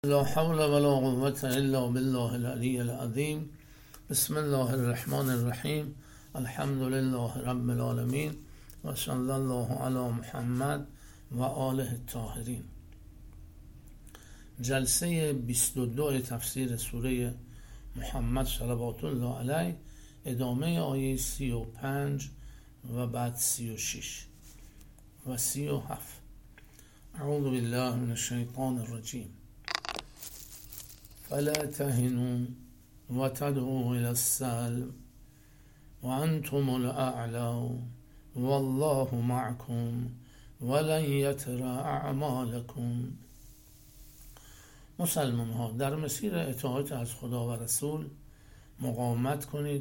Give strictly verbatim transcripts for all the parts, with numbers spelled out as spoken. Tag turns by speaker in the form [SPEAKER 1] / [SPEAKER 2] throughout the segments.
[SPEAKER 1] لا حول ولا قوة الا بالله العلی العظیم. بسم الله الرحمن الرحیم. الحمد لله رب العالمین و صلی الله علی محمد و آله الطاهرین. جلسه بیست و دو تفسیر سوره محمد صلوات الله علیه، ادامه آیه سی و پنج و بعد سی و شش و سی و هفت. اعوذ بالله من الشیطان الرجیم. فلا تهنوا وتدعوا الى السلم وانتم الاعلى والله معكم ولن یتر اعمالکم. مسلمان ها، در مسیر اطاعت از خدا و رسول مقاومت کنید،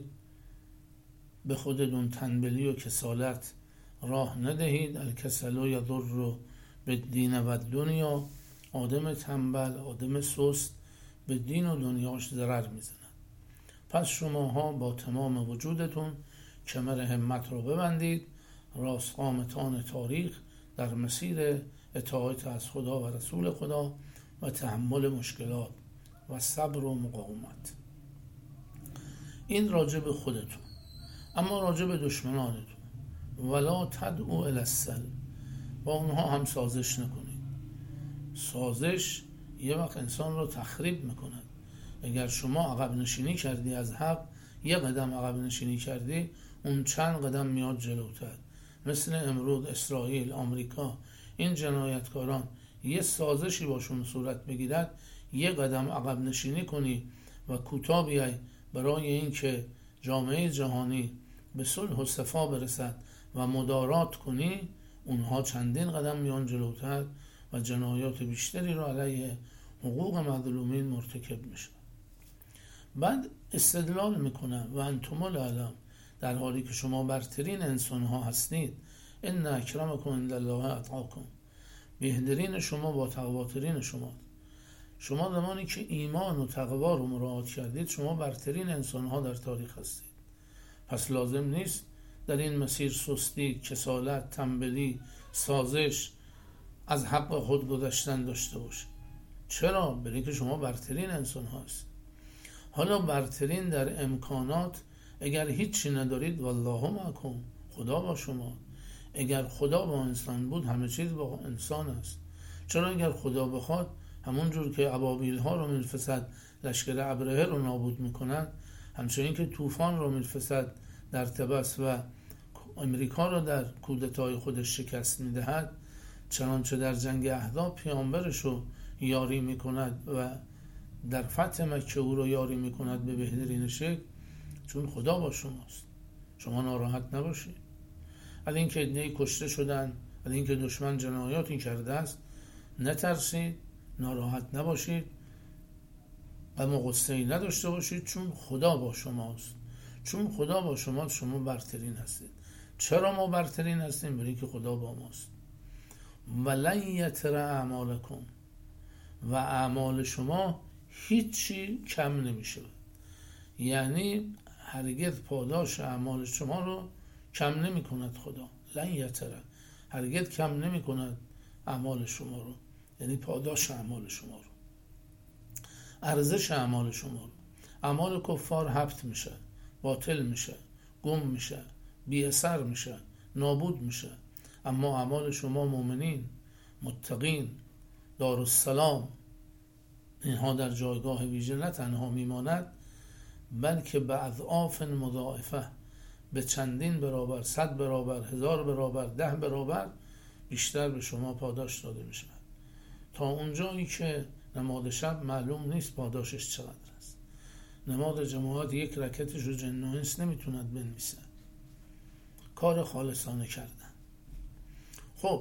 [SPEAKER 1] به خودتون تنبلی و کسالت راه ندهید. الکسل یضر بالدین و دنیا. آدم تنبل، آدم سست به دین و دنیاش ضرر میزند. پس شماها با تمام وجودتون کمر همت رو ببندید، راستقامتان تاریخ در مسیر اطاعت از خدا و رسول خدا و تحمل مشکلات و صبر و مقاومت. این راجع به خودتون. اما راجع به دشمنانتون، ولا تدعوا الی السلم، با اونها هم سازش نکنید. سازش یه وقت انسان رو تخریب میکند. اگر شما عقب نشینی کردی از حق، یه قدم عقب نشینی کردی، اون چند قدم میاد جلوتر. مثل امروز اسرائیل، آمریکا، این جنایتکاران، یه سازشی باشون صورت بگیرد، یه قدم عقب نشینی کنی و کوتاه بیای برای این که جامعه جهانی به صلح و صفا برسد و مدارات کنی، اونها چندین قدم میان جلوتر و جنایات بیشتری رو علیه حقوق مظلومین مرتکب میشه. بعد استدلال میکنن و انتم الاعلم، در حالی که شما برترین انسان ها هستید. ان اکرمکم عند الله اتقاکم، بهترین شما با تقواترین شما. شما زمانی که ایمان و تقوا رو مراعات کردید، شما برترین انسان ها در تاریخ هستید. پس لازم نیست در این مسیر سستی، کسالت، تنبلی، سازش، از حق خود گذشتن داشته باشید. چرا؟ برای که شما برترین انسان هست. حالا برترین در امکانات. اگر هیچی ندارید، والله معکم، خدا با شما. اگر خدا با انسان بود، همه چیز با انسان است. چرا؟ اگر خدا بخواد، همون جور که ابابیل ها رو میلفسد لشکر ابرهه رو نابود میکنن، همچنین که طوفان رو میلفسد در تبس و امریکا رو در کودتای خودش شکست میدهد، چنانچه در جنگ احزاب پیامبرش رو یاری میکند و در فتح مکه او رو یاری میکند به بهترین شکل، چون خدا با شماست. شما ناراحت نباشید. علی اینکه ادنهی کشته شدن، علی اینکه دشمن جنایاتی کرده است، نترسید، ناراحت نباشید و مغصه‌ای نداشته باشید، چون خدا با شماست. چون خدا با شما، شما برترین هستید. چرا ما برترین هستیم؟ برای که خدا با ماست. ولن یتر اعمالکم، و اعمال شما هیچی کم نمیشه. یعنی هرگز پاداش اعمال شما رو کم نمی کند خدا. لن یتر، هرگز کم نمی کند اعمال شما رو، یعنی پاداش اعمال شما رو، ارزش اعمال شما رو. اعمال کفار حبط میشه، باطل میشه، گم میشه، بی اثر میشه، نابود میشه. اما اعمال شما مؤمنین، متقین، دارالسلام، اینها در جایگاه ویژه نه تنها میماند، بلکه به اضعاف مضاعفه، به چندین برابر، صد برابر، هزار برابر، ده برابر بیشتر به شما پاداش داده میشه. تا اونجایی که نماز شب معلوم نیست پاداشش چقدر است. نماز جماعت یک رکعتش رو جن و انس نمیتوند بنویسه. کار خالصانه کردن. خب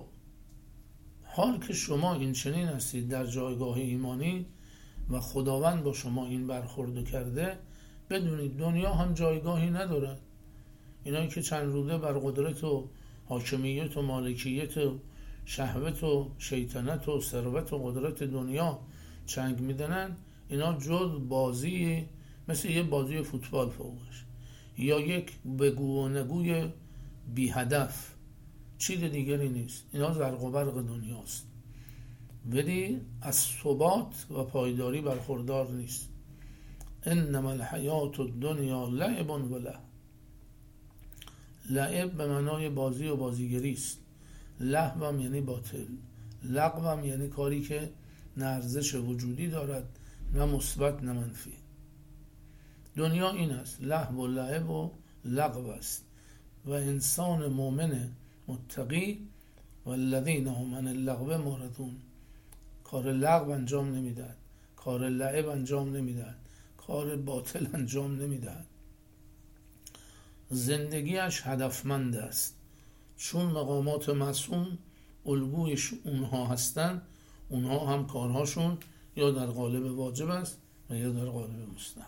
[SPEAKER 1] حال که شما این چنین هستید در جایگاه ایمانی و خداوند با شما این برخوردو کرده، بدونید دنیا هم جایگاهی نداره. اینایی که چند روزه بر قدرت و حاکمیت و مالکیت و شهوت و شیطنت و ثروت و قدرت دنیا چنگ میدنن، اینا جز بازی، مثل یه بازی فوتبال فوقش، یا یک بگو و نگوی بی هدف، چیز دیگری نیست. اینا زرق و برق دنیاست. ولی از ثبات و پایداری برخوردار نیست. انما الحیات الدنیا لعب و لهو. لعب به معنای بازی و بازیگری است، لهو هم یعنی باطل، لغو هم یعنی کاری که نه ارزش وجودی دارد نه مثبت نه منفی. دنیا این است، لهو و لعب و لغو است. و انسان مؤمن متقی والذین هم عن اللغو معرضون کار لغو انجام نمیدهد، کار لعب انجام نمیدهد، کار باطل انجام نمیدهد. زندگیش هدفمند است، چون مقامات معصوم الگوی اونها هستند. اونها هم کارهاشون یا در قالب واجب است و یا در قالب مستحب.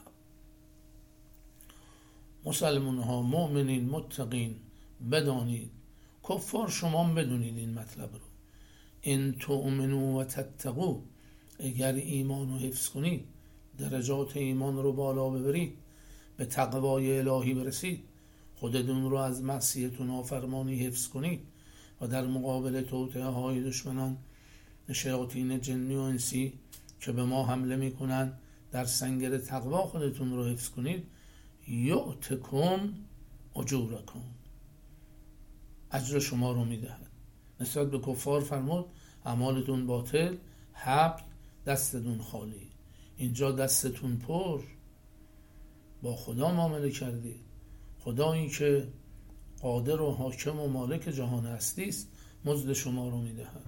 [SPEAKER 1] مسلمان ها، مؤمنین، متقین بدانید، کفار شما بدونید این مطلب رو، ان تؤمنوا و تتقوا، اگر ایمان رو حفظ کنید، درجات ایمان رو بالا ببرید، به تقوای الهی برسید، خودتون رو از معصیت و نافرمانی حفظ کنید و در مقابل توطئه های دشمنان شیاطین جنی و انسی که به ما حمله میکنن در سنگر تقوا خودتون رو حفظ کنید، یؤتکم اجورکم، اجر شما رو میدهد. نسبت به کفار فرمود اعمالتون باطل، حبل، دستتون خالی. اینجا دستتون پر، با خدا معامله کردید. خدایی که قادر و حاکم و مالک جهان هستی است مزد شما رو میدهد.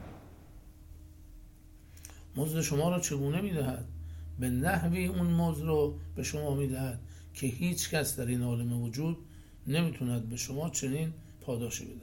[SPEAKER 1] مزد شما رو چگونه میدهد؟ به نحوی اون مزد رو به شما میدهد که هیچ کس در این عالم وجود نمیتوند به شما چنین پاداشی بده.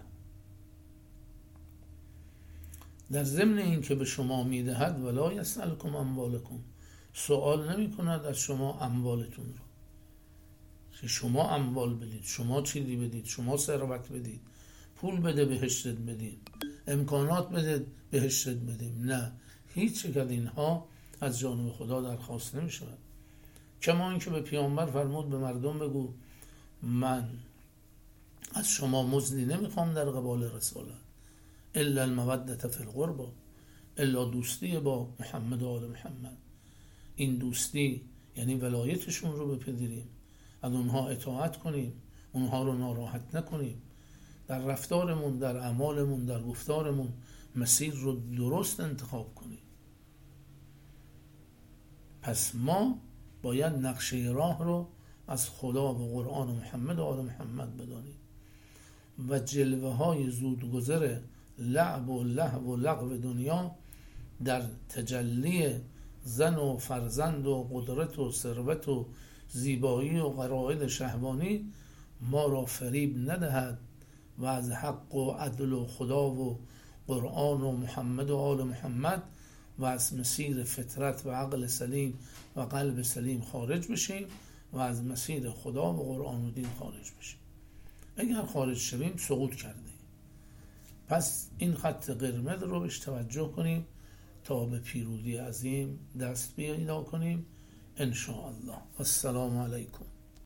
[SPEAKER 1] در ضمن این که به شما میدهد ولا یسألکم اموالکم، سوال نمی کند از شما اموالتون رو، که شما اموال بدید، شما چیزی بدید، شما ثروت بدید، پول بده بهشتت بدید، امکانات بده بهشتت بدیم. نه، هیچ یک از اینها از جانب خدا درخواست نمی شود. کما اینکه به پیامبر فرمود به مردم بگو من از شما مزدی نمیخوام در قبال رسالت، الا المودة فی القربى، الا دوستی با محمد و آل محمد. این دوستی یعنی ولایتشون رو بپذیریم، از اونها اطاعت کنیم، اونها رو ناراحت نکنیم، در رفتارمون، در اعمالمون، در گفتارمون مسیر رو درست انتخاب کنیم. پس ما باید نقشه راه رو از خدا و قرآن و محمد و آل محمد بدانیم و جلوه های زودگذر لعب و لهو و لغو دنیا در تجلی زن و فرزند و قدرت و ثروت و زیبایی و قرائد شهوانی ما را فریب ندهد و از حق و عدل و خدا و قرآن و محمد و آل محمد و از مسیر فطرت و عقل سلیم و قلب سلیم خارج بشیم و از مسیر خدا و قرآن و دین خارج بشیم. اگر خارج شویم سقوط کردیم. پس این خط قرمز رو بهش توجه کنیم تا به پیروزی عظیم دست پیدا کنیم ان شاء الله. السلام علیکم.